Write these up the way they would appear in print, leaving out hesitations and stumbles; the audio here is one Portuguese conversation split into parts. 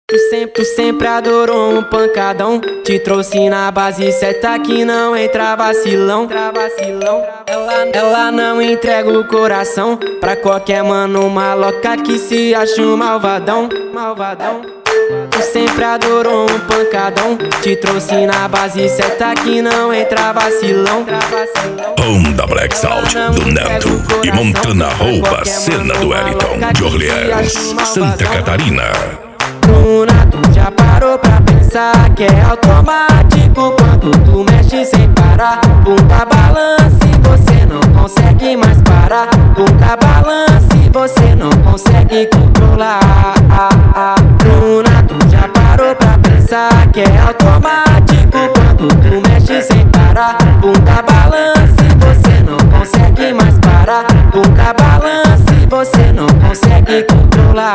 Tu sempre adorou um pancadão. Te trouxe na base certa que não entra vacilão. Ela não entrega o coração pra qualquer mano maloca que se acha um malvadão. Tu sempre adorou um pancadão. Te trouxe na base certa que não entra vacilão. Onda Black Sound do Neto e Montana rouba a cena do Wellington de Orleans, Santa Catarina. Bruna, tu já parou pra pensar que é automático quando tu mexe sem parar? Bunda balance, você não consegue mais parar. Bunda balance, você não consegue controlar. Bruna, tu já parou pra pensar que é automático quando tu mexe sem parar? Bunda balance, você não consegue mais parar. Bunda balance, você não consegue controlar.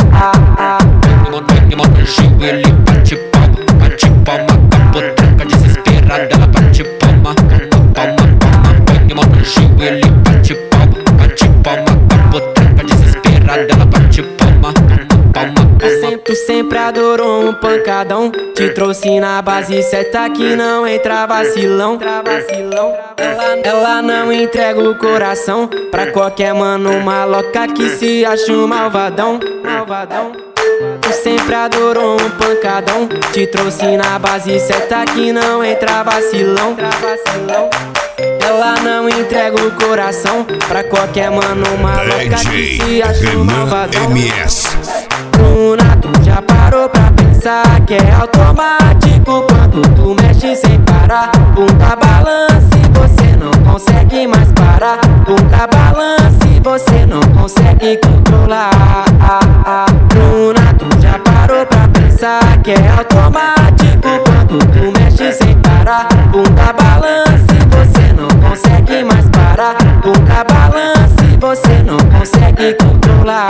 Ele bate palma, capotranca desesperada, ela bate palma, põe uma no gil, ele bate palma, capotranca desesperada, ela bate palma. Tu sempre adorou um pancadão. Te trouxe na base certa que não entra vacilão. Ela não entrega o coração pra qualquer mano maloca que se acha um malvadão. Tu sempre adorou um pancadão. Te trouxe na base certa que não entra vacilão. Ela não entrega o coração pra qualquer mano maloca que se acha um malvadão. Bruna, tu já parou pra pensar que é automático quando tu mexe sem parar? Bunda balance, você não consegue mais parar. Bunda balance, você não consegue controlar. Bruna, tu já parou pra pensar que é automático quando tu mexe sem parar? Bunda balance, você não consegue mais parar. Bunda balance, você não consegue controlar.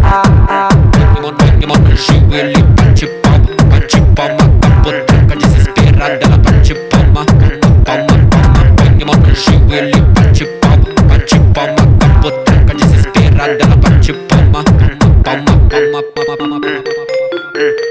Ele bate palma, capotranca desesperada, ela bate palma, põe uma no gil, ele bate palma, capotranca desesperada, ela bate palma.